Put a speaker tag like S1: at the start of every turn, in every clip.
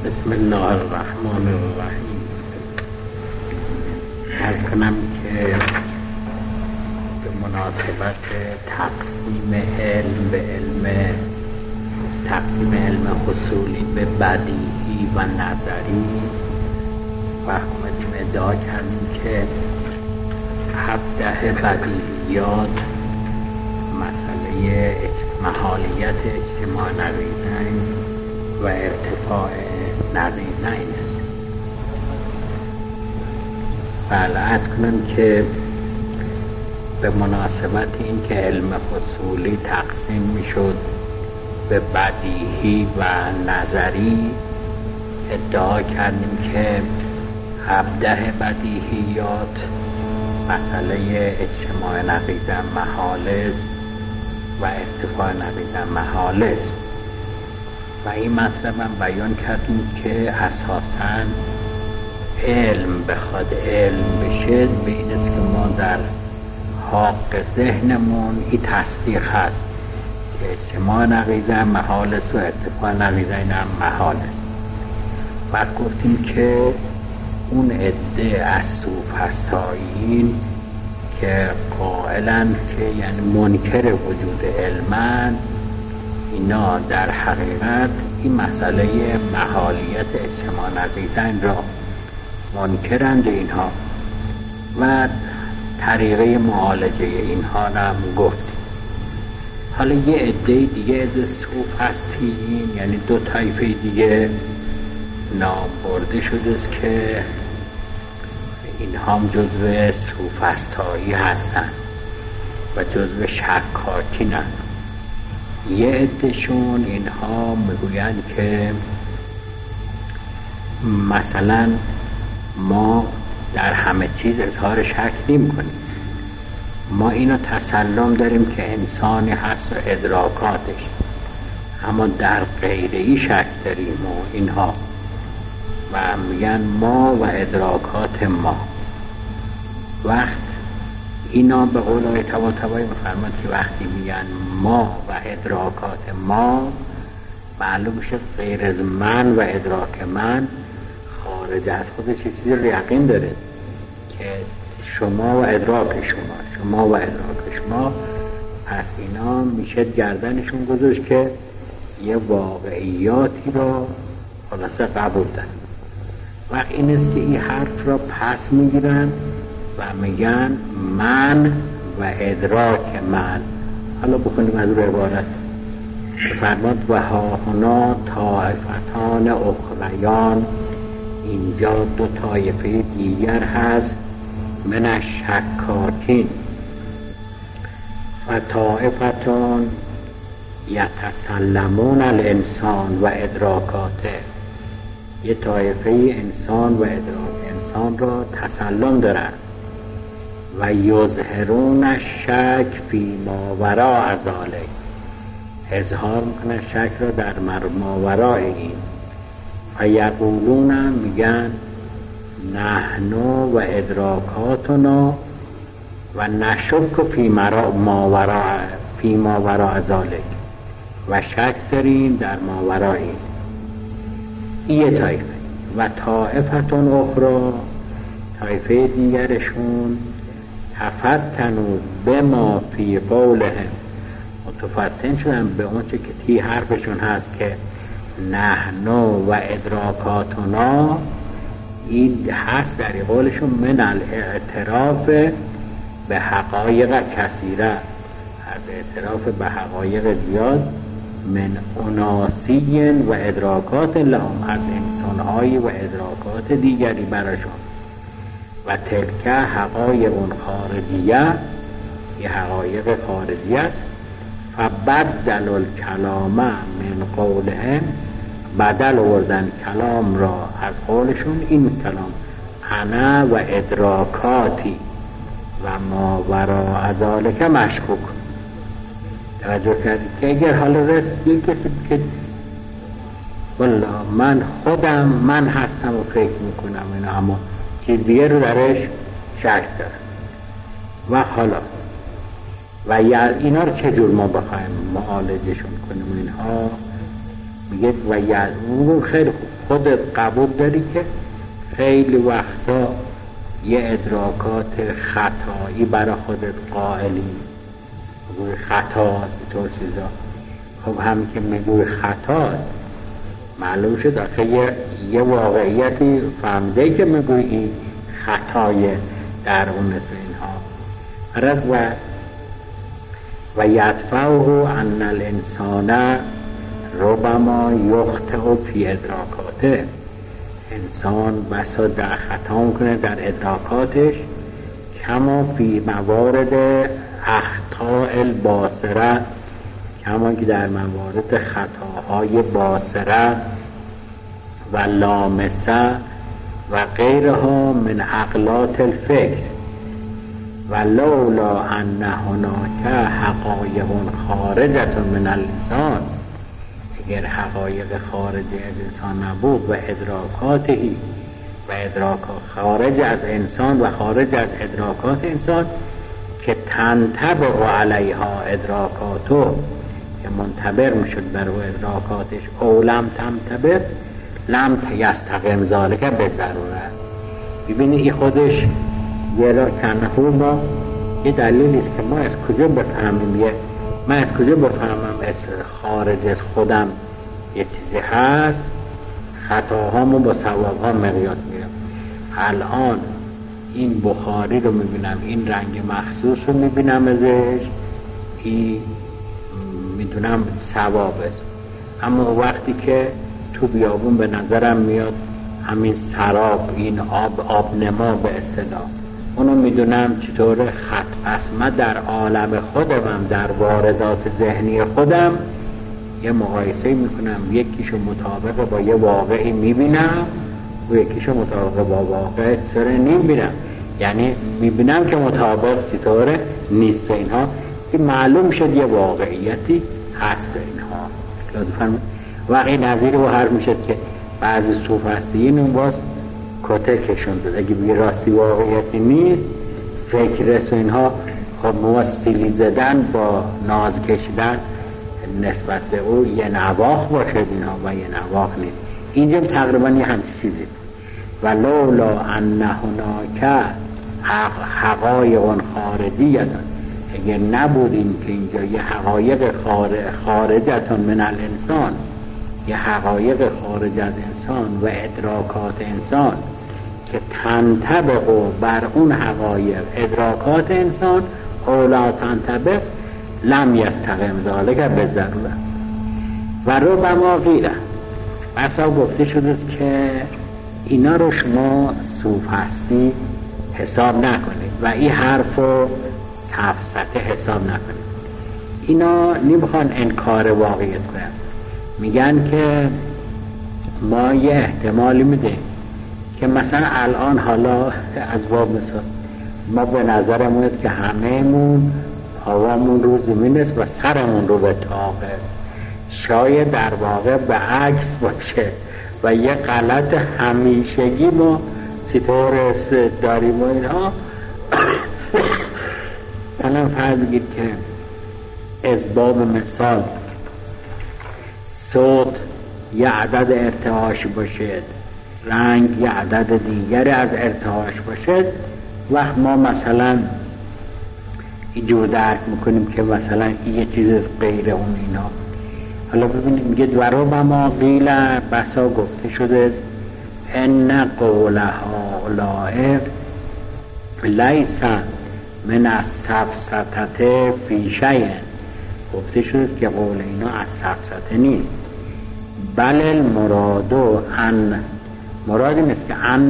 S1: بسم الله الرحمن الرحیم. عرض کنم که به مناسبت تقسیم علم حصولی به بدیهی و نظری و آمدیم ادعا کردیم که 17 بدیهیات مسئله محالیت اجتماع نقیضین و ارتفاع نقیضین است. بله، عرض کنم که به مناسبت این که علم حصولی تقسیم می شد به بدیهی و نظری، ادعا کردیم که 17 بدیهیات مسئله اجتماع نقیضین محال است و ارتفاع نقیضین محال است. و این مطلب هم بیان کردیم که اساساً علم بخواد علم بشه به این است که ما در حق ذهنمون این تصدیق هست که اجتماع نقیضین محال است و ارتفاع نقیضین هم محال است. و گفتیم که اون عده از سوفسطائیین که قائلن که یعنی منکر وجود علمن، اینا در حقیقت این مسئله محالیت اجتماع نقیضین را منکرند اینها و طریقه معالجه اینها را هم گفتیم. حالا یه عده دیگه از سوفسطائیین، یعنی دو طایفه دیگه نام برده شده است که اینها هم جزو سوفسطایی هستند و جزو شکاکین هستند. یه عدهشون اینها میگویند که مثلا ما در همه چیز اظهار شک نمی کنیم، ما اینو تسلم داریم که انسانی هست و ادراکاتش، اما در غیری شک داریم و اینها، و میگن ما و ادراکات ما. وقت اینا به قول آیه طباطبایی میفرماد که وقتی میگن ما و ادراکات ما، معلوم میشه غیر از من و ادراک من خارج از خودش چیزی رو یقین داره که شما و ادراک شما و ادراک شما. پس اینا میشه گردنشون گذاشت که یه واقعیاتی رو خلاصه قبول دارن. وقت این است که این حرف را پس میگیرن و میگن من و ادراک من. حالا بخونیم از رو عبارت. فرماد و ها هنا طایفتان اخریان، اینجا دو طایفه دیگر هست من الشکاکین. و طایفتان یتسلمون الانسان و ادراکاته، یه طایفه انسان و ادراک انسان را تسلم دارند و یظهرون الشک فی ما وراء ذلک، اظهار میکنن شک را در ماوراء این. و یقولون، میگن نحن و ادراکاتنا و نشک فی ما وراء ذلک، و شک داریم در ماوراء این. یه طایفه. و طایفتون اخرى، طایفه دیگرشون تفتنوا بما فی قولهم، متفتن شدن به اون چه که تی حرفشون هست که نحن و ادراکاتنا، این هست در قولشون من الاعتراف به حقایق کثیره، از اعتراف به حقایق زیاد، من اناسی و ادراکات لهم، از انسانهای و ادراکات دیگری براشون. و تلک حقایق خارجیه، یه حقایق خارجی است. فبدلوا الکلام من قولهم، بدل آوردن کلام را از قولشون. این کلام انا و ادراکاتی و ما وراء ذلک مشکوک. توجه کردید که اگر حالا رسید کسی که والله من هستم و فکر میکنم اینا، اما چیز دیگه رو درش شک دارم، و حالا و اینا رو چجور ما بخوایم معالجشون کنیم اینها؟ میگه و خیلی خوب خودت قبول داری که خیلی وقتا یه ادراکات خطایی برای خودت قائلی، میگوی خطاست طور چیزا. خب همین که میگوی خطاست معلوم شد آخه یه واقعیتی فهمیده که میگوی این خطایه در اون مثل اینها. و یدفعه ان الانسان ربما یخطئ فی ادراکاته، انسان بسا در خطا میکنه در ادراکاتش، کما فی موارد اخطاء الباصره، کما که در موارد خطاهای باصره و لامسه و غیرها من اغلاط الفکر، و لولا ان هناک حقایق خارجه من اللسان، اگر حقایق خارج از انسان نبود و ادراکاتی و ادراکات خارج از انسان و خارج از ادراکات انسان که تنطبق علیها ادراکاتو، که منطبق میشد بر او ادراکاتش، او لم تنطبق لم یستقم ذالک به ضرورت. ببینی این خودش یه را کنهو ما یه دلیل است که ما از کجا بفهمیم، من از کجا بفهمم از خارج از خودم یه چیزی هست، خطاهامو با ثوابها مقیاس میرم. الان این بخاری رو میبینم، این رنگ مخصوص رو میبینم ازش، این میدونم ثواب است، اما وقتی که تو بیابون به نظرم میاد همین سراب، این آب نما به اصطلاح، اونو میدونم چطور خط. پس من در عالم خودم، در واردات ذهنی خودم یه مقایسه میکنم، یکیشو مطابق با یه واقعی میبینم و یکیشو مطابق با واقع چطوره نمیبینم، یعنی میبینم که مطابق چطوره نیست. اینها که معلوم شد یه واقعیتی هست اینها. لطفاً واقعی نظیر و حرف میشد که بعضی صوفستیین اون باز کتر کشون زد، اگه بگی راستی واقعیتی نیست فکر رسو اینها، خب موستیلی زدن با ناز کشیدن نسبت به او یه نواخ باشد اینها و یه نواخ نیست. اینجا تقریبا یه همچی چیزی. و لولا ان هناک حقایق خارجیه، اگر نبود این که اینجا یه حقایق خارجتون من الانسان، یه حقایق خارج از انسان و ادراکات انسان که تنطبق بر اون حقایق ادراکات انسان، اولا تنطبق لم یستقم ذالک به ضرورت. و ربما قیل، بسا گفته شده که اینا رو شما صوفستی حساب نکنید و این حرف رو سفسطه حساب نکنید. اینا نمیخوان انکار واقعیت کنن، میگن که ما یه احتمالی میده که مثلا الان حالا از باب مثال ما به نظرمون که همه‌مون هوامون رو زمین است و سرمون رو به طاقه، شاید در واقع به عکس باشه و یه غلط همیشگی ما چطور داریم و اینها. الان فرض بگید که از باب مثال صوت یه عدد ارتعاش باشد، رنگ یه عدد دیگری از ارتعاش باشد، وقت ما مثلا اینجور درک میکنیم که مثلا یه چیز غیر اون اینا. حالا ببینید میگه وربما قیل، بسا گفته شده ان قول هؤلاء لیس من السفسطه فی شیء، گفته شده که قول اینا از سفسطه نیست، بل المراد ان، مراد نیست که ان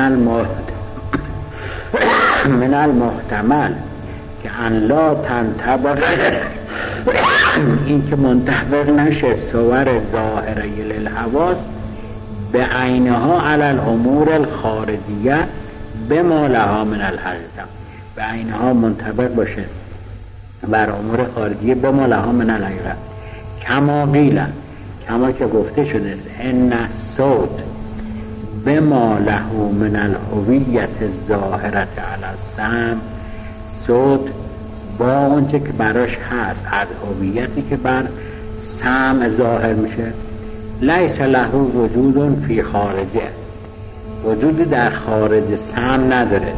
S1: من المحتمل که ان لا تنطبق، این که منطبق نشه صور ظاهره للحواس به عینها علی الامور الخارجیه بما لها من الحقیقه، به عینها منطبق باشه بر امور خارجیه بما لها من الحقیقه. کما قیل، کما که گفته شده است ان الصوت بما له من الهویت الظاهره علی السمع، صوت با اونچه که براش هست از هویتی که بر سمع ظاهر میشه، لیس له وجود فی خارجه، وجودی در خارج سم نداره،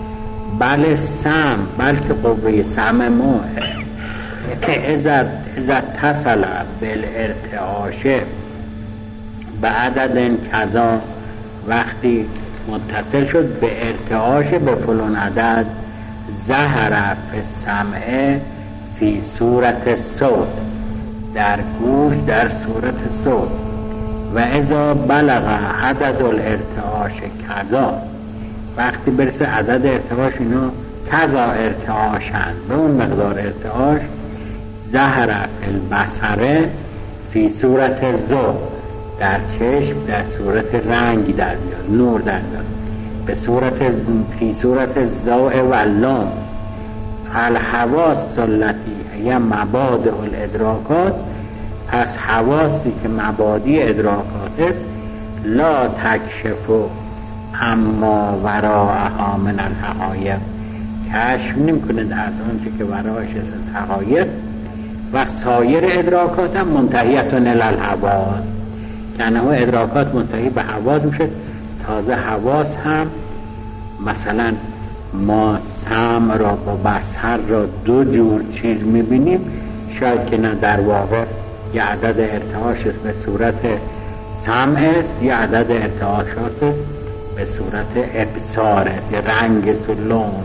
S1: بلکه قوه سم ما اذا اتصل بالارتعاش به عدد کذا، وقتی متصل شد به ارتعاش به فلان عدد، ظهر فی السمع فی صورت صوت، در گوش در صورت صوت. و اذا بلغ عدد الارتعاش کذا، وقتی برسه عدد ارتعاش اینا کذا ارتعاشن، به اون مقدار ارتعاش، ظهر فی البصر فی صورت ضوء، در چشم در صورت رنگ در میاد، نور در میاد، به صورت فی صورت ضوء و لام. فالحواس التي هي مبادئ الادراکات، پس حواسی که مبادی ادراکات است، لا تکشف اما وراءها من الحقایق، کشف نمی‌کنه از آنچه که ورایش است از حقایق. و سایر ادراکات هم منتهیتون الی الحواس، که انه ادراکات منتهی به حواس میشه. تازه حواس هم مثلا ما سمع را با بصر را دو جور چیز میبینیم، شاید که نه، در واقع یه عدد ارتعاش است به صورت سمع است، یه عدد ارتعاشات است به صورت ابصار است، یه رنگ است و لون.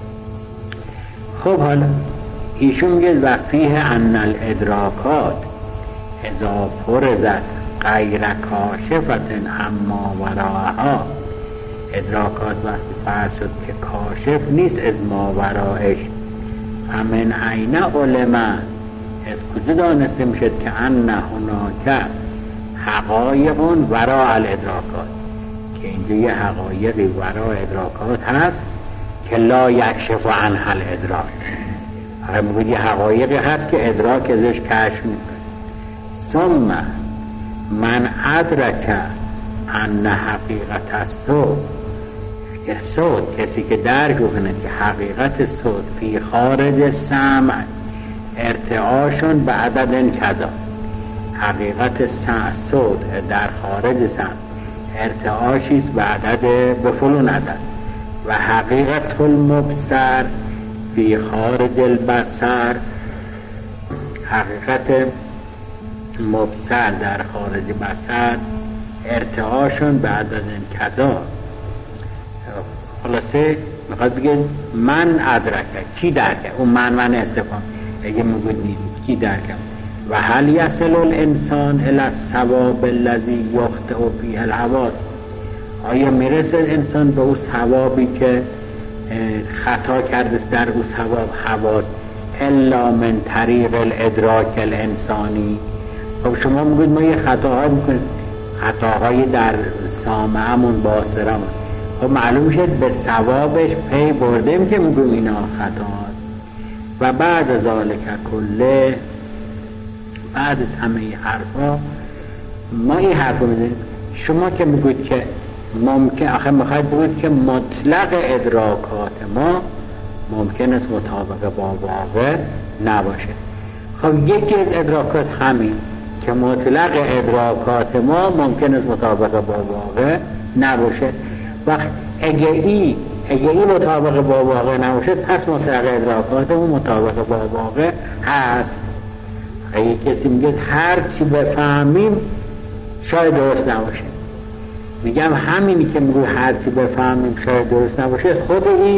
S1: خب حالا ایشون میگه و فیه ان الادراکات اذا فرضت غیر کاشفت اما وراءها، ادراکات وقتی فرض شد که کاشف نیست از ما ورایش، فمن عین علم، از کجا دانسته میشد که ان هناک حقایق وراء الادراکات، که اینجا یه حقایقی وراء ادراکات هست که لا یکشف عنها الادراک. آره میگوید یه حقایقی هست که ادراک ازش کشف میکنه. ثم من ادرک ان حقیقت صوت، کسی که درک کنه که حقیقت صوت فی خارج سمع ارتعاشون به عدد کذا، حقیقت صوت در خارج سمع ارتعاشیست به عدد به فلان عدد، و حقیقت المبصر فی خارج البصر، حقیقت مبصر در خارج بصر ارتعاشون به عدد کذا. خلاصه میخواد بگه من ادرکه، کی درکه؟ اون من استفان اگه میگوید کی درکه. و هل یصل الانسان الی الثواب الذی یخطئ فیه الحواس، آیا میرسه انسان به اون ثوابی که خطا کرده در اون ثواب حواس، الا من طریق الادراک الانسانی. خب شما میگوید ما یه خطاها میکنیم، خطاهای در سامعمون باصرمون، خب معلوم شد به ثوابش پی بردیم که میگویم اینا خطا هست. و بعد از ذالک کله، بعد از همه این حرفا ما این حرفا میدونیم. شما که میگوید که ممکن، آخه میخواید بگوید که مطلق ادراکات ما ممکن است مطابق با واقع نباشه. خب یکی از ادراکات همین که مطلق ادراکات ما ممکن است مطابق با واقع نباشه. وقت اگه ای مطابق با واقع نباشه، پس مطلق ادراکات ما مطابق با واقع هست. اگه کسی میگه هر چی بفهمیم شاید درست نباشه، میگم همینی که میگه هر چی بفهمیم شاید درست نباشه، خود این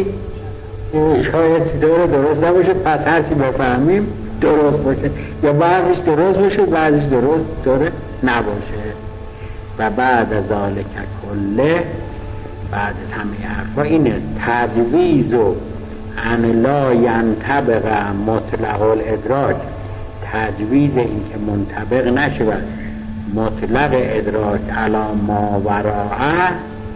S1: شاید چی درست نباشه، پس هر چی بفهمیم درست باشه، یا بعضیش درست باشه بعضیش درست نباشه. و بعد از ذالک کله، بعد از همه حرفا این است تجویز و ان لا ینطبق مطلق الادراک، تجویز این که منطبق نشود مطلق ادراک علی ما وراءه،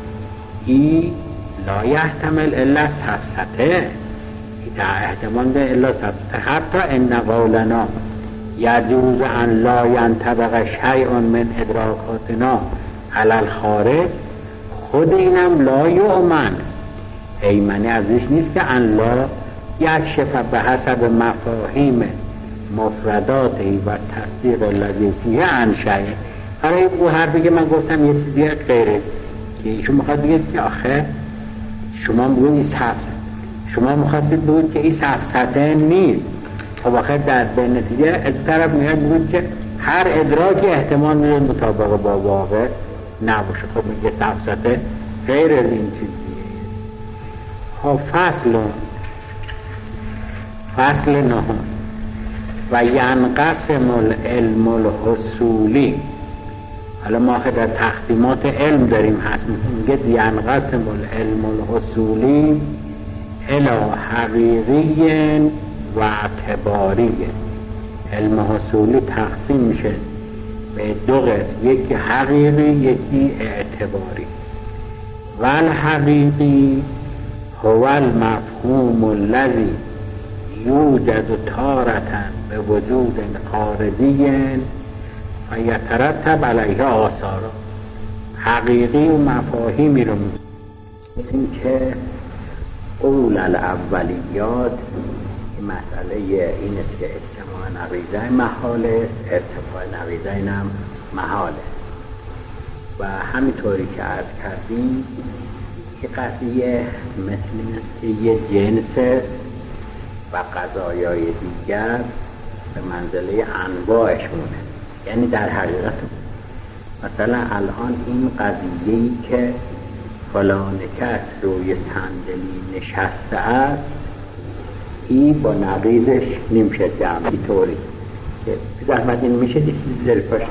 S1: ای لا یحتمل الا سفسته، در احتمال ده الا سفسته. حتی ان قولنا یجوز ان لا ینطبق شیء من ادراکاتنا علی الخارج، خود اینم لا یؤمن، ایمنی ازش نیست که ان لا یکشف به حسب مفاهیم مفرداتی و تصدیق الذی فیه عن شیء، برای او حرفی که من گفتم یه چیزی غیره که ایشون میخواد بگید که آخه شما میگوید این شما میخواستید بگید که این سفسطه نیست. خب آخه به نتیجه از طرف میگوید که هر ادراکی احتمال میده مطابق با واقع نباشه. خب میگه سفسطه غیر از این چیزیه. خب فصل نهم و ینقسم العلم الحصولی. حالا ما در تقسیمات علم داریم هست میگه ینقسم العلم الحصولی الی حقیقی و اعتباری. علم حصولی تقسیم میشه به دو قسم، یکی حقیقی یکی اعتباری. و الحقیقی هو المفهوم الذی یوجد تارة به وجود خارجی و یترتب علیه آثار. حقیقی و مفاهیمی رو این که اول الاولیات مسئله این است که اجتماع نقیضین محال است، ارتفاع نقیضین هم محال است. و همینطوری که عرض کردیم که قضیه مثل این است که یه جنس است و قضایای دیگر به منزله انواعشونه. یعنی در حقیقت مثلا الان این قضیه‌ای که فلان کس روی صندلی نشسته است این با نقیضش نمیشه جمع. اینطوری که زحمت این میشه دل پاش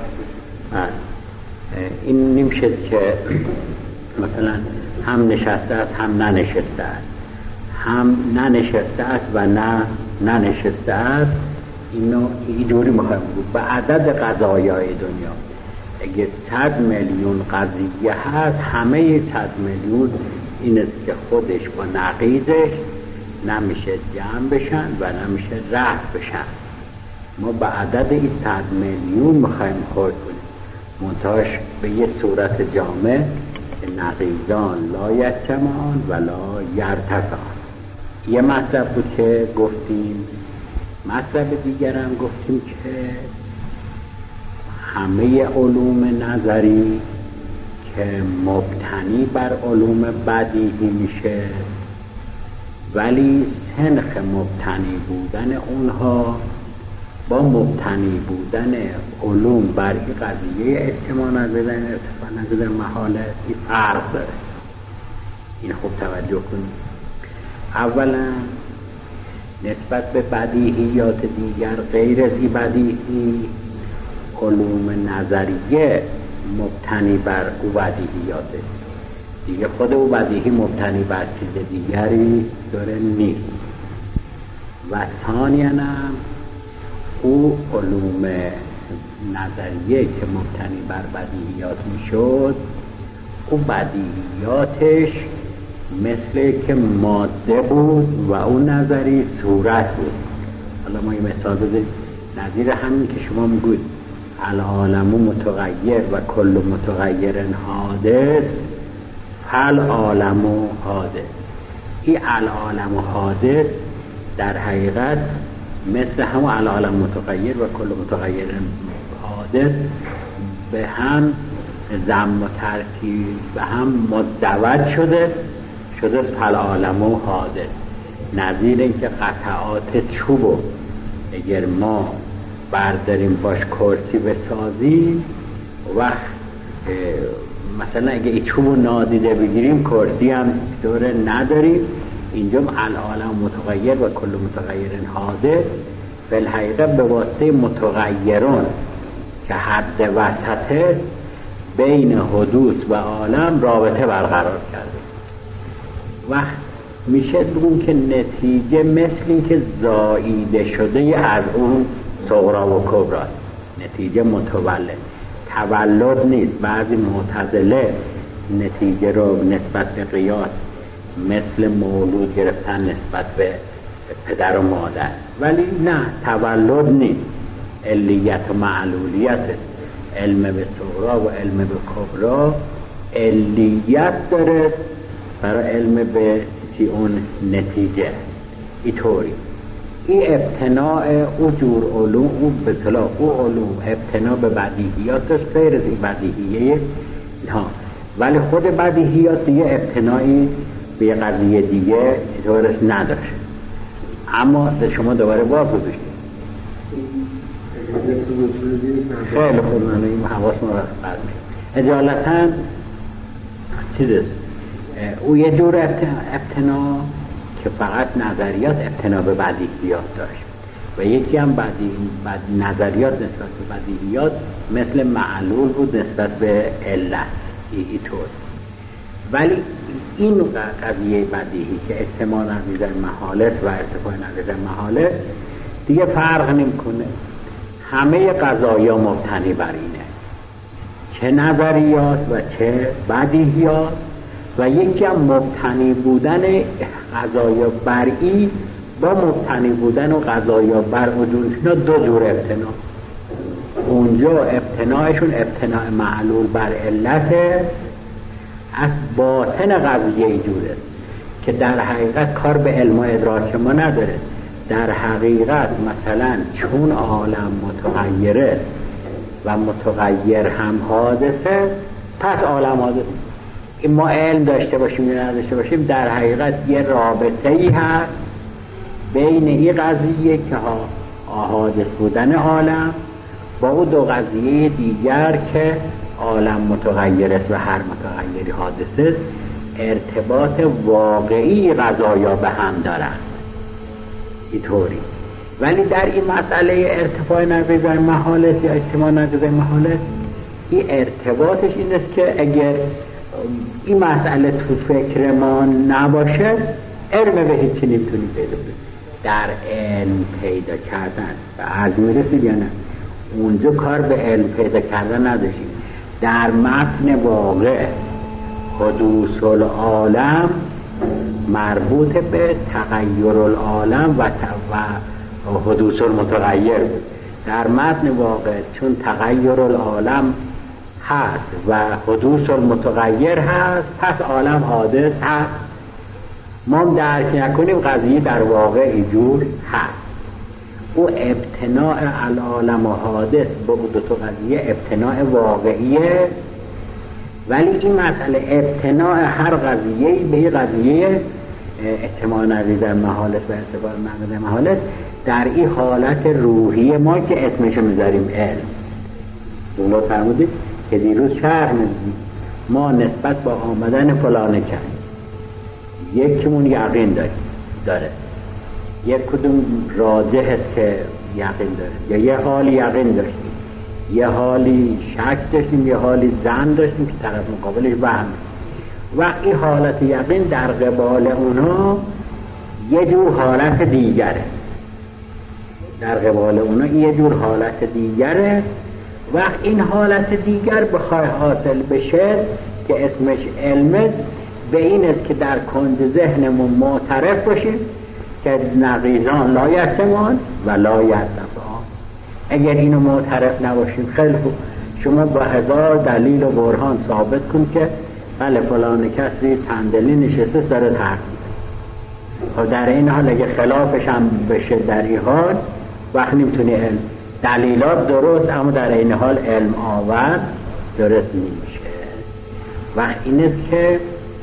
S1: این نمیشه که مثلا هم نشسته است هم ننشسته است، هم ننشسته است و نه ننشسته است. اینجوری میخوایم بود به عدد قضایای دنیا. اگه 100 میلیون قضیه هست همه 100 میلیون این است که خودش با نقیضش نمیشه جمع بشن و نمیشه رفع بشن. ما به عدد این 100 میلیون میخوایم خورد کنیم منتهاش به یه صورت جامع که نقیضان لا یجتمعان ولا یرتفعان. یه مطلب بود که گفتیم. مطلب دیگر هم گفتیم که همه علوم نظری که مبتنی بر علوم بدیهی میشه ولی سنخ مبتنی بودن اونها با مبتنی بودن علوم بر این قضیه اجتماع نظرین ارتفاع نظرین محاله این فرق داره. این خوب توجه کنید. اولا نسبت به بدیهیات دیگر غیر از این بدیهی علوم نظریه مبتنی بر او بدیهیاته دیگه. خود او بدیهی مبتنی بر چیز دیگری داره نیست. و ثانیاً او علوم نظریه که مبتنی بر بدیهیات میشد او بدیهیاتش مثل که ماده بود و اون نظری صورت بود. حالا ما یه مثال بزنیم نظیر همین که شما میگوید العالم متغیر و کل متغیر حادث فالعالم حادث. این العالم حادث در حقیقت مثل همون العالم متغیر و کل متغیر حادث به هم ضم و ترکیب به هم مزدوج شده فالعالم حادث. نظیر این که قطعات چوبو اگر ما برداریم باش کرسی بسازیم و مثلا اگه این چوبو نادیده بگیریم کرسی هم دوره نداریم. اینجا العالم متغیر و کل متغیر حادث به الحقیقه به واسطه متغیرون که حد وسط است بین حدوث و عالم رابطه برقرار کرده و میشه بگون که نتیجه مثل این که زاییده شده از اون صغرا و کبرا. نتیجه متولد تولد نیست. بعضی معتزله نتیجه رو نسبت به قیاس مثل مولود گرفتن نسبت به پدر و مادر، ولی نه تولد نیست. علیت و معلولیت. علم به صغرا و علم به کبرا علیت داره برای علم به اون نتیجه. اینطوری این ابتناع او جور علوم، او به اصطلاح او علوم ابتناع به بدیهیات داشت غیر از این بدیهیه ها، ولی خود بدیهیات دیگه ابتناعی به یه قضیه دیگه چطورش نداشت. اما شما دوباره باز بودشید خیلی خوب، من این حواس ما را قرد میشه اجالتا چیز است. او یه جور ابتناع که فقط نظریات ابتناع به بدیهیات داشت و یکی هم نظریات نسبت به بدیهیات مثل معلول بود نسبت به علت اینطور. ولی این قضیه بدیهی که اجتماع نقیض محالس و ارتفاع نقیض محالس دیگه فرق نمیکنه، همه قضایا مبتنی بر اینه، چه نظریات و چه بدیهیات. و یکی هم مبتنی بودن قضایا بر این با مبتنی بودن و قضایا بر وجود، اینا دو جور ابتناع. اونجا ابتناعشون ابتناع معلول بر علت از باطن قضیه جوره که در حقیقت کار به علم و ادراک ما نداره. در حقیقت مثلا چون عالم متغیره و متغیر هم حادثه، پس عالم حادثه. ما علم داشته باشیم یا نداشته باشیم، در حقیقت یه رابطه ای هست بین این قضیه که حادث بودن عالم با او دو قضیه دیگر که عالم متغیر است و هر متغیری حادث است. ارتباط واقعی قضایا به هم دارند اینطوری. ولی در این مسئله ارتفاع نقیض محالس یا اجتماع نقیض محالس، این ارتباطش این است که اگر این مسئله تو فکر ما نباشه، علم به هیچی نمیتونی پیدا کنی. در علم پیدا کردن و از میرسید یا نه، اونجا کار به علم پیدا کردن نداشتیم. در متن واقع حدوث العالم مربوط به تغییر العالم و حدوث المتغیر بود. در متن واقع چون تغییر العالم هست و حدوث المتغیر هست، پس عالم حادث هست. ما درک نکنیم قضیه در واقع اینجور هست. او ابتناع العالم و حادث با دو تا قضیه ابتناع واقعیه، ولی این مسئله ابتناع هر قضیه به یه قضیه اجتماع نقیض محالس و ارتفاع نقیض محالس در این حالت روحی ما که اسمشو میذاریم علم. اونو فرمودید که دیروز شرح میدیم ما نسبت با آمدن فلانه کس یکیمون یقین داره، یک کدوم راجح است که یقین داره، یا یه حالی یقین داشتیم، یه حالی شک داشتیم، یه حالی ظن داشتیم که طرف مقابلش وهم. وقتی حالت یقین در قبال اونا یه جور حالت دیگره، در قبال اونا یه جور حالت دیگره. وقت این حالت دیگر بخواه حاصل بشه که اسمش علم، به این است که در کنج ذهنمون معترف باشیم که نقیضان لا یسمان و لا یرتفعان. اگر اینو معترف نباشیم، خیلی خوب، شما با 1000 دلیل و برهان ثابت کن که بله فلان کسی تندلی نشسته داره تحقیق. خب در این حال اگه خلافش هم بشه در این حال وقت نمیتونی علم دلیلات درست اما در این حال علم آورد درست نمیشه. وقت این است که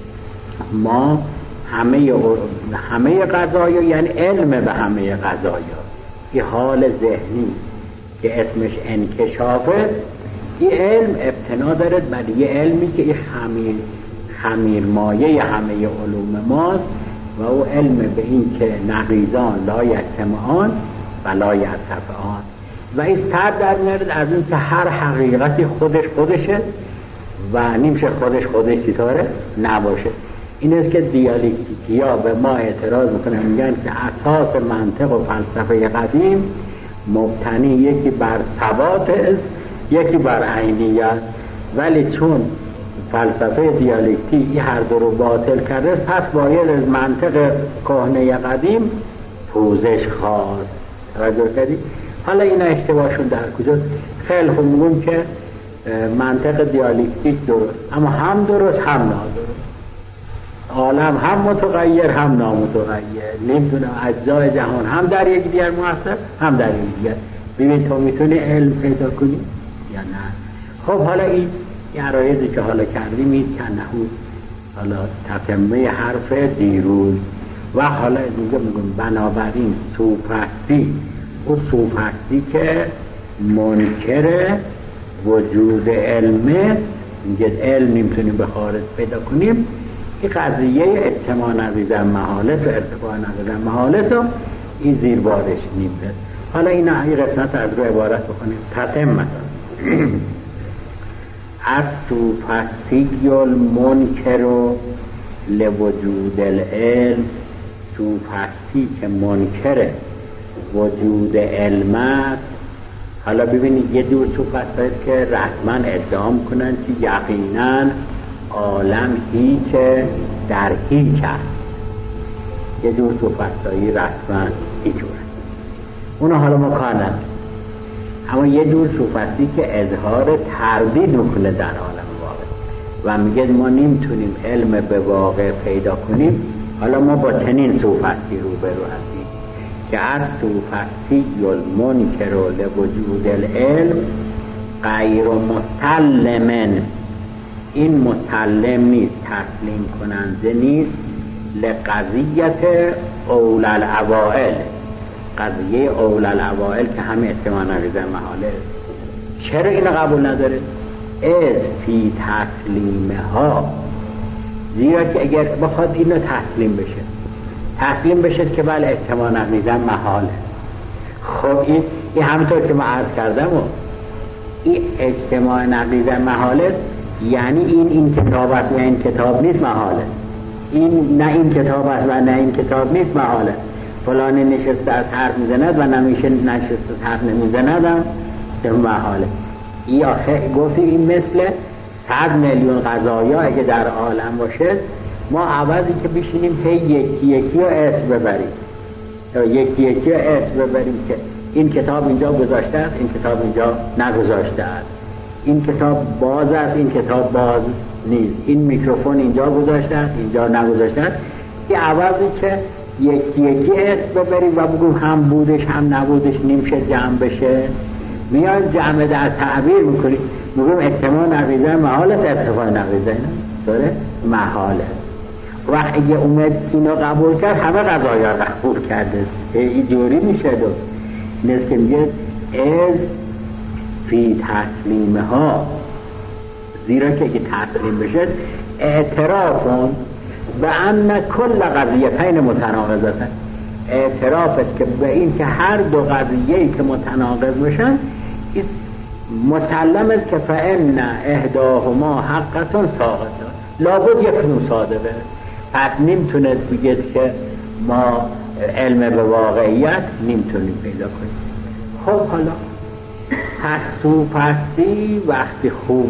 S1: ما همه قضایا، یعنی علم به همه قضایا، این حال ذهنی که اسمش انکشافه، این علم ابتنا دارد بر یه علمی که این خمیر مایه همه علوم ماست و او علم به این که نقیضان لا یجتمعان و لا یرتفعان. و این سر در میارد از این که هر حقیقتی خودشه و نمیشه خودش چیزاره نباشه. این است که دیالکتیکی ها به ما اعتراض میکنن، میگن که اساس منطق و فلسفه قدیم مبتنی یکی بر ثبات است یکی بر عینیت، ولی چون فلسفه دیالکتیک این هر دو رو باطل کرده، پس باید از منطق کهنه قدیم پوزش خواست. توجه کردی؟ حالا این اشتباهشون در کجاست؟ خیلی خوب میگم که منطق دیالکتیک درست، اما هم درست هم نادرست. عالم هم متغیر هم نامتغیر، نمیدونم اجزای جهان هم در یک دیگر مؤثر هم در یک دیگر. ببین تو میتونی علم پیدا کنی یا نه؟ خب حالا این عرایضی که حالا کردیم این کنهو حالا تتمه حرف دیروز و حالا دیگه میگم بنابراین سوپرستی، اون سوپرستی که منکر وجود علمه، میگه علم نمیتونیم به خارج پیدا کنیم، این قضیه اجتماع نقیض محالث و ارتفاع نقیض محالث رو این زیر بارش نیمده. حالا این قسمت از رو عبارت بکنیم تتمه از سوپرستی المنکر لوجود العلم، سوپرستی که منکر وجود علم است. حالا ببینید یه دور سوپرستی هست که رسما ادعا کنن که یقینا عالم هیچ در هیچ است، یه دور سوپرستی رسما هیچ است، اونو حالا ما کار نداریم. اما یه دور سوپرستی که اظهار تردید میکنه در عالم واقع و میگه ما نمیتونیم علم به واقع پیدا کنیم. حالا ما با چنین سوپرستی روبرو هستیم که از سوپرستی المنکر لوجود العلم غیر مسلم، این مسلم نیست، تسلیم کننده نیست، لقضیت اول الاوائل، قضیه اول الاوائل که همه اجتماع نقیض محاله. چرا اینو قبول نداره؟ از فی تسلیمها، زیرا که اگر بخواد اینو تسلیم بشه که بله اجتماع نقیض محاله. خب این همونطور که من عرض کردم و این اجتماع نقیض محاله یعنی این کتاب است و این کتاب نیست محاله، این نه این کتاب است و نه این کتاب نیست محاله، فلان نشسته از حرف میزند و نمیشه نشسته از حرف نمیزند هم محاله. این آخه گفتی این مثل 100 میلیون قضایا اگه در عالم باشه، ما عوضی که بشینیم هی یکی رو اسم ببریم، یکی رو اسم ببریم که این کتاب اینجا گذاشته است، این کتاب اینجا نگذاشته است، این کتاب باز است، این کتاب باز نیست، این میکروفون اینجا گذاشته است، اینجا نگذاشته است. این عوضی که یکی اسم ببریم و بگیم هم بودش هم نبودش نمیشه جمع بشه، میان جمع در تعبیر میکنیم، میگیم اجتماع نقیض محال است، ارتفاع نقیض داره محال است. وقت اگه اومد اینو قبول کرد همه قضایا قبول کرده، این جوری میشه دو نیست که میگه از فی تسلیمها، زیرا که اگه تسلیم بشه اعترافون و ان کل قضیتین متناقضتن، اعتراف است که به این که هر دو قضیه‌ای که متناقض بشن مسلم است که فإن احداهما حقتون ساقطه، لابد یکون صادقه. پس نمیتونه بگید که ما علم به واقعیت نمیتونیم پیدا کنیم. خب حالا پس سوپرستی وقتی خوب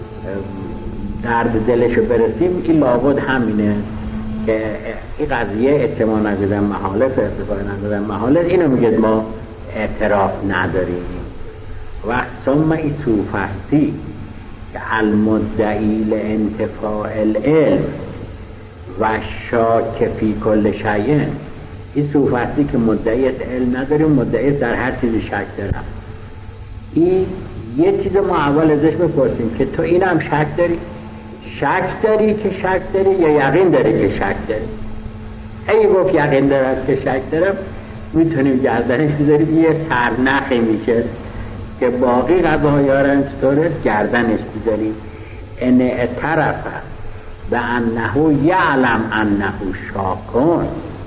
S1: درد دلشو برسیم این لابد همینه که این قضیه اجتماع نقیض محالث و ارتفاع نقیض محالث، اینو میگه ما اعتراف نداریم. وقت ثم این سوپرستی که المدعی لانتفاع العلم و شاک فی کل شیء، این سوپرستی که مدعی علم نداریم، مدعی در هر چیزی شک دارم. این یه چیز ما اول ازش بپرسیم که تو این هم شک داری؟ شک داری که شک داری یا یقین داری که شک داری؟ اگه گفت یقین دارم که شک دارم، میتونیم گردنش بذاریم، یه سرنخی میشه که باقی قضایا رو چطوره گردنش بذاریم. ان اعترف به انه یعلم انه شاکون،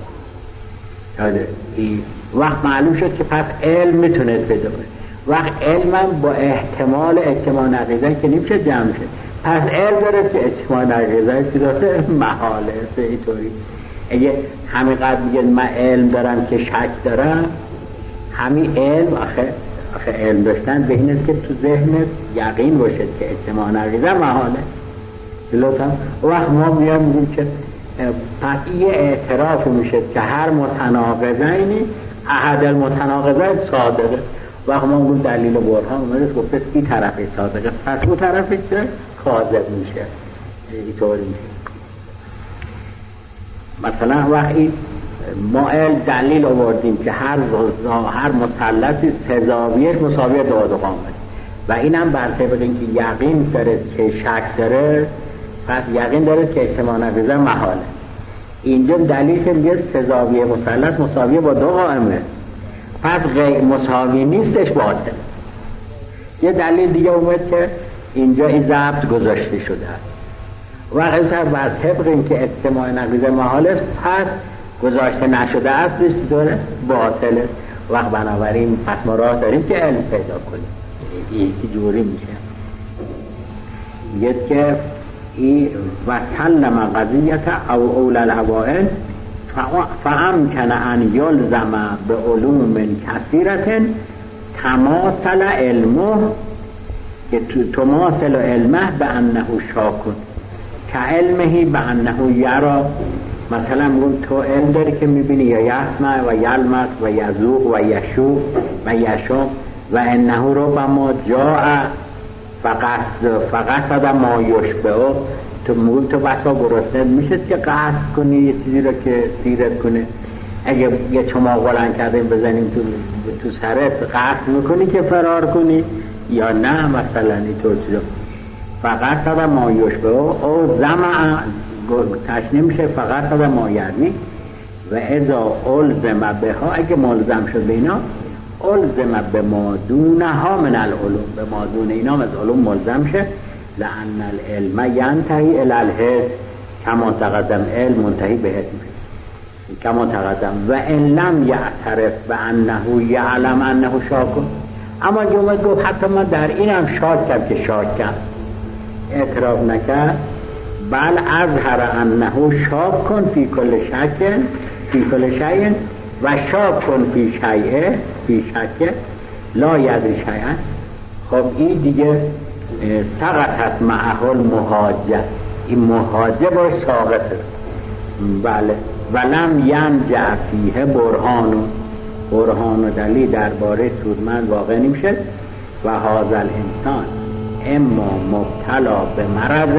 S1: وقت معلوم شد که پس علم میتونه پیدا کنه. وقت علمم با احتمال اجتماع نقیضه که نمیشه جمع شد، پس علم داره که اجتماع نقیضه که داره محاله. اینطوری اگه همین قدر میگه من علم دارم که شک دارم، همین علم آخه علم داشتن به این است که تو ذهنت یقین باشد که اجتماع نقیضه محاله. لطفا وقت ما میگیم که پس این اعتراف میشه که هر متناقضینی احد المتناقضین صادقه. وقت ما اون دلیل برهان اومده گفته این طرفی صادقه، پس اون طرفی چه کاذب میشه. اینطوری میشه. مثلا وقتی ما دلیل آوردیم که هر مثلثی سه زاویه مساوی دو قامت و اینم بر طبق اینکه یقین داره که شک داره، پس یقین داره که اجتماع نقیضه محاله. اینجا دلیل که میگه سه زاویه مثلث مساوی با دو قائمه، پس غیر مساوی نیستش باطل. یه دلیل دیگه اومد که اینجا این ضبط گذاشته شده است و اصلا بر طبق اینکه اجتماع نقیضه محال است، پس گذاشته نشده است داره باطله. وقت بنابراین پس ما راه داریم که علم پیدا کنیم. این جوری میشه میگه که این و سلم قضیت او اول الاوائل فامکن ان یلزم به علوم کثیرت تماثل علمه تماثل علمه به انه شاکن که علمه به انه یرا. مثلا میگم تو علم داری که میبینی یا یسمع و یلمس و یذوق و یشوف و یشم و انه ربما جاء فقصد ما یشبهه. تو میگم تو بسا گرسنه میشه که قصد کنی یه چیزی رو که سیرت کنه. اگه یه چماق بلند کردیم بزنیم تو سرت، قصد میکنی که فرار کنی یا نه؟ مثلا اینطور چیزا فقط صد ما یشبهه او زمع تشنیم میشه فقط صد ما یعنی و اذا الزم بها، اگه ملزم شد به اینا الزم به ما دونها من العلوم، به ما دون اینا از علوم ملزم شه. لأن العلم ینتهی الی الحس کما تقدم، علم منتهی به حس کما تقدم و ان لم یعترف بانه یعلم انه شاکن. اما جمعه گفت حتی من در اینم شاکم که شاکم، اعتراف نکرد. بل اظهر انه شاکن فی کل شک فی کل شیء و شاکن فی شیء فی شک لا یدری شیئا. خب این دیگه سقطت معه المحاجه، این محاجه باش ساقطه. بله ولم ینجع فیه برهان و دلیل درباره سودمند واقع نمیشه. و هذا الانسان اما مبتلا به مرض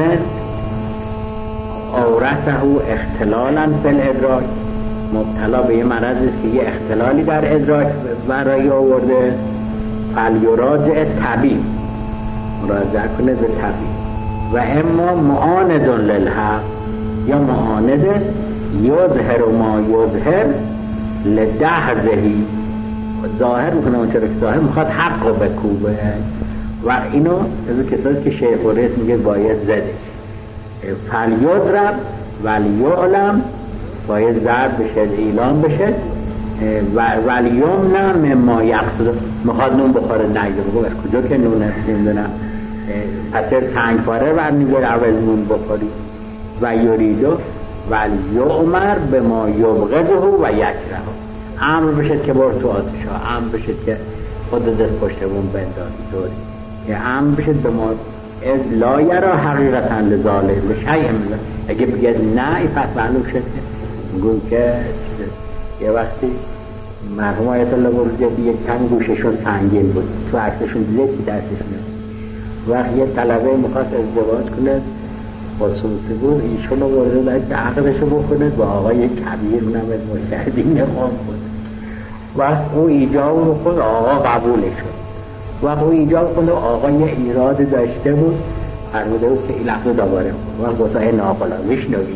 S1: اورثه اختلالا فی الادراک، مبتلا به یه مرض که یه اختلالی در ادراک برای آورده. فلیراجع طبیب، مراجعه کنه به طبیب. و اما معاند للحق، یا معاند یظهر ما یظهر لدهزهی، ظاهر میکنه اون چرا که ظاهر میخواد حق رو بکوبه. و اینو از کسایی که شیخ ورس میگه باید زدش. فلیضرب ولیعلم، باید ضرب بشه، اعلام بشه. ولیمنع مما یقصد، میخواد نون بخوره نگه بگو از کجا که نون هست نمیدونم پسر سنگ پاره برمیگره عوض نون بخوری. و یریدو ولیعمر به ما یبغضه و یکرهه، امر بشد که برو تو آتش ها، امر بشد که خود دست پشتمون بندازی طوری، یه امر بشد به ما از لا یرا حقیقتا لظالم به شیء من. اگه بگید نه این پس معلوم شد میگون که یه وقتی مرحوم آیت الله برجردی یک کم گوششون سنگین بود، تو عکسشون دیده که دستشون وقت یه طلبه میخواست ازدواج کنه خصوصی بود، ایشون رو برده داشت که عقدشو بکنه با آقای کبیر نمید مشاهدین قام بود. وقت او ایجاب رو خود آقا قبولش شد. وقت او ایجاب کنه آقا یه ایراد داشته بود، فرموده بود که این لحظه دوباره بود. وقت گفت این ناقلا میشنوی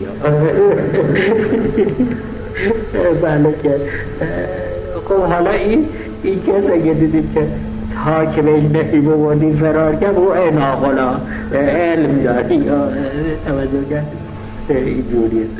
S1: بله که خب حالا این کس اگه دیدید که تا که بهش نفی بودی فرار کرد او این آقلا علم داری توجه کرد این جوری است.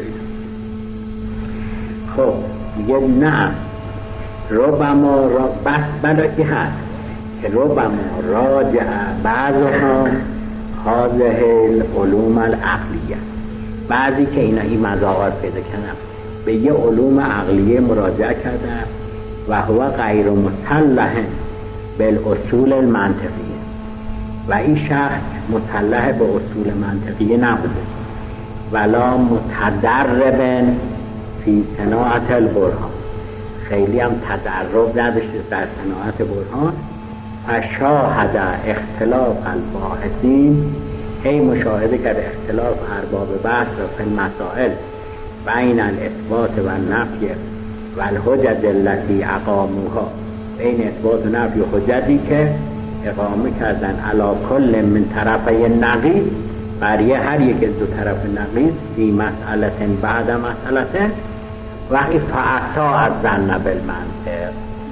S1: خب میگه نه ربما بس بلاکی هست که ربما راجع بعضها هذه العلوم العقلیه، بعضی که اینا این مزاقات پیدا کردن به یه علوم عقلیه مراجعه کردن و هو غیر مسلح بالاصول المنطقیه، و این شخص مسلح به اصول منطقیه نبوده، ولا متدرب فی صناعت البرهان، خیلی هم تدرب نداشته در صناعت برهان. فشاهد اختلاف الباحثین، هی مشاهده کرده اختلاف ارباب بحث و فی المسائل بین الاثبات و النفی و الحجج التي اقاموها، بین اثبات و نفی و حجتی که اقامه کردن علی کل من طرفی النقیض، برای هر یک از دو طرف نقیض، فی مسئله بعد مسئله، وقتی فعصا از ظن بالمنطق.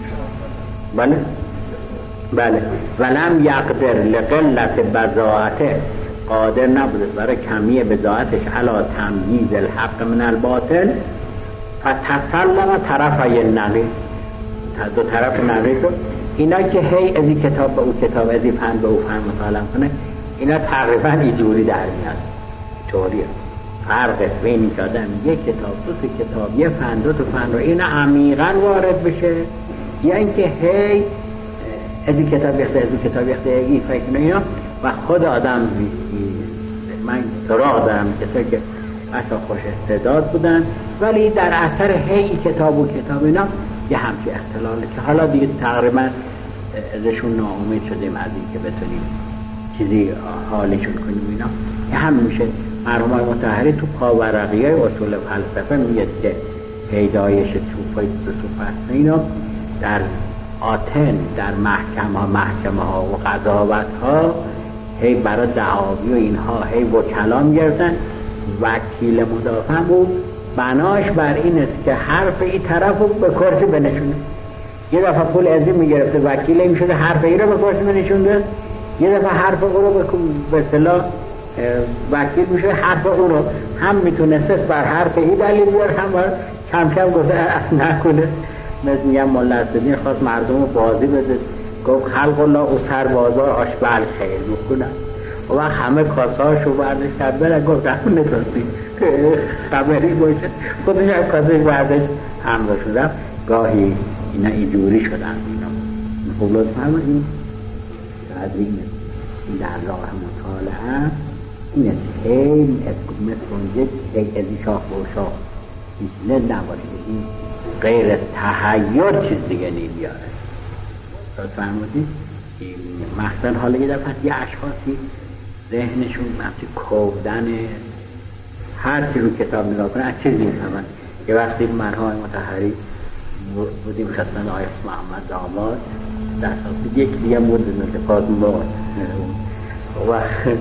S1: بله ولم یقدر لقلت بضاعته، قادر نبوده برای کمی بضاعتش علی تمییز الحق من الباطل، فتسلم طرفی النقیض، دو طرف نقیض. اینا که هی از این کتاب به او کتاب، از این فن به او فن مطالعه کنه، اینا تقریبا اینجوری در میاد. طوریه فرق است بین این که آدم یک کتاب دو تا کتاب یه فن دو تا فن رو اینا عمیقا وارد بشه، یا اینکه هی از این کتاب یخته از این کتاب یخته این فکر اینا، و خود آدم من سراغ دارم کسایی که اصلا خوش استعداد بودن ولی در اثر هی کتاب و کتاب اینا یه همچی اختلاله که حالا دیگه تقریبا ازشون ناامید شدیم از این که بتونیم چیزی حالشون کنیم اینا. یه هم میشه مرحوم مطهری تو پاورقیه اصول فلسفه میگه که پیدایش توفای سوفست اینا در آتن در محکمه ها و قضاوت ها هی برای دعاوی و اینها هی وکلا میگردن، وکیل مدافع بود بناش بر این است که حرف این طرف رو به کرسی بنشونه. یه دفعه پول عظیم میگرفته وکیل میشده حرف این رو به کرسی بنشونده، یه دفعه حرف او رو به اصطلاح وکیل میشه حرف او رو هم میتونسته بر حرف این دلیل بیار، هم کم کم گفته اصلا نکنه. مثل میگم مولا اسدالدین خواست مردم رو بازی بده، گفت خلق الله او سر بازار آشبال خیل میکنن و همه کاسهاشو بردش کرد بره، گفت همون نتونستی خبری باشه خودش هم کاسهش بردش همراه شدم. گاهی اینا اینجوری شدن اینا خلوص همه این قدرینه این در راه مطالعه اینه خیلی مثل یک ازی شاخ و شاخ هیچ نباشه، این غیر از تحیر چیز دیگه نمیاره. داد فرمودید محسن حالا یه دفعه یه اشخاصی ذهنشون مثل کودن هر چی رو کتاب نگاه کنه از چیز نیستن. یه وقتی مرحوم مطهری بودیم خدمت آقای محمد داماد در صورت یک دیگه بود نتفاق بود و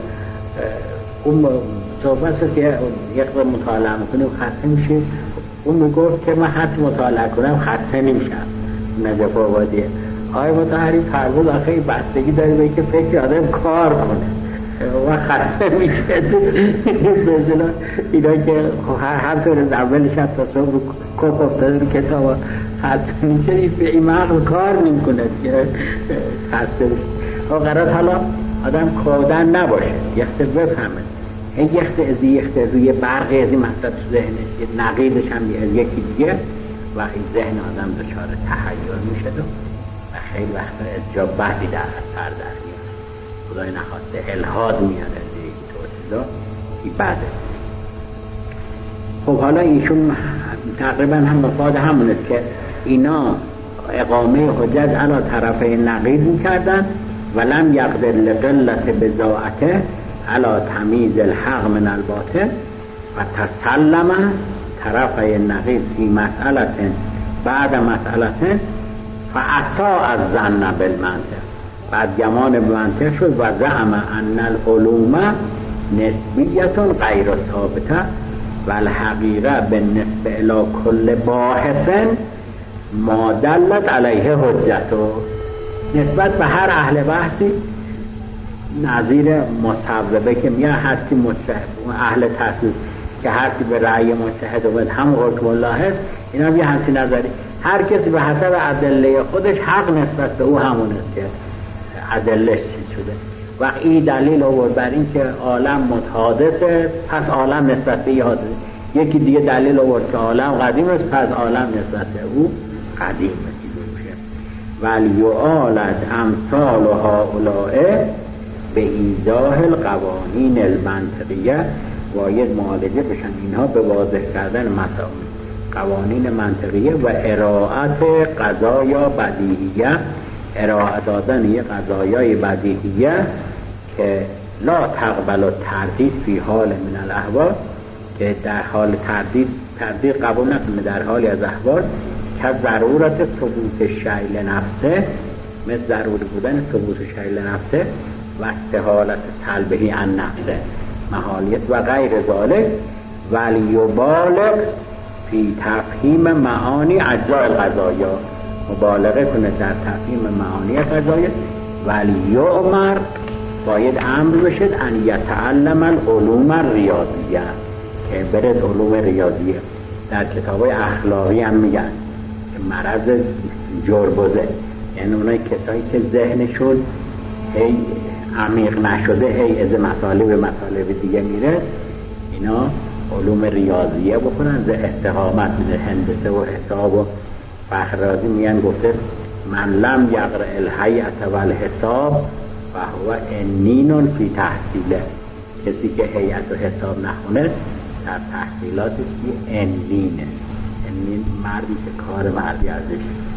S1: اون صحبت رو که یک بار مطالعه میکنه و خسته میشه، اون میگفت که من حتی مطالعه کنم خسته نمیشم. نجف آبادیه آقای مطهری فرمود آخه این بستگی داره به که فکر آدم کار کنه و خسته میشه. بزلا اینا که همطور از اول شب تا صبح رو کف افتاده رو کتاب خسته میشه، این مغز کار نمیکنه که خسته میشه. و قرار حالا آدم کودن نباشه، یخته بفهمه این یخته روی برقی از این مطلب تو ذهنش نقیدش هم از یکی دیگه و این ذهن آدم دچار تحیر میشه و خیلی وقت از جا بعدی در اثر در میاد، خدای نخواسته الحاد میاد از یکی توسیدا این بعد است. خب حالا ایشون تقریبا هم مفاد همون است که اینا اقامه حجت علا طرفه نقید میکردن ولم یقدر لقلت بضاعته علا تمیز الحق من الباطل و تسلم طرفه نقید فی مسئله بعد مسئله فعصا از ظن بالمنطق، بعد گمان به منطق شد و زعم ان العلوم نسبیتون غیر ثابته و الحقیقه بالنسبه الى کل باحث ما دلت علیه حجته. نسبت به هر اهل بحثی نظیر مصوبه که میگه هر کی مجتهد اهل تحصیل که هر کی به رأی مجتهد و هم حکم الله هست، اینا هم یه همچین نظری هر کسی به حسب ادله خودش حق نسبت به او همون است که ادلهش چی شده. وقت این دلیل آورد بر این که عالم متحادثه پس عالم نسبت به این حادثه، یکی دیگه دلیل آورد که عالم قدیم است پس عالم نسبت به او قدیم است. ولیعالد امثال هؤلاء به ایضاح القوانین المنطقیه، باید معالجه بشن اینها به واضح کردن قوانین منطقیه و ارائت قضایا بدیهیه، ارائه دادن یه قضایای بدیهیه که لا تقبل تردید فی حال من الاحوال، که در حال تردید قبول نکنه در حالی از احوال که ضرورت ثبوت شیء نفسه، مثل ضروری بودن ثبوت شیء نفسه و استحالت سلبهی عن نفسه محالیت و غیر ذالک، ولیبالغ فی تفهیم معانی اجزاء القضایا، مبالغه کنه در تفهیم معانی قضایا، ولیؤمر باید امر بشد ان یتعلم العلوم الریاضیه، که برد علوم ریاضیه. در کتابای اخلاقی هم میگن که مرض جربوزه، یعنی اونای کسایی که ذهنشون هی عمیق نشده، هی از مطالب دیگه میره، اینا علوم ریاضیه بکنن، استقامت میده، هندسه و حساب و فخرازی میگن گفته من لم یقرأ الهیئة والحساب فهو عنین فی تحصیله، کسی که هیئت و حساب نخونه در تحصیلاتش عنینه، عنین مردی که کار مردی ازش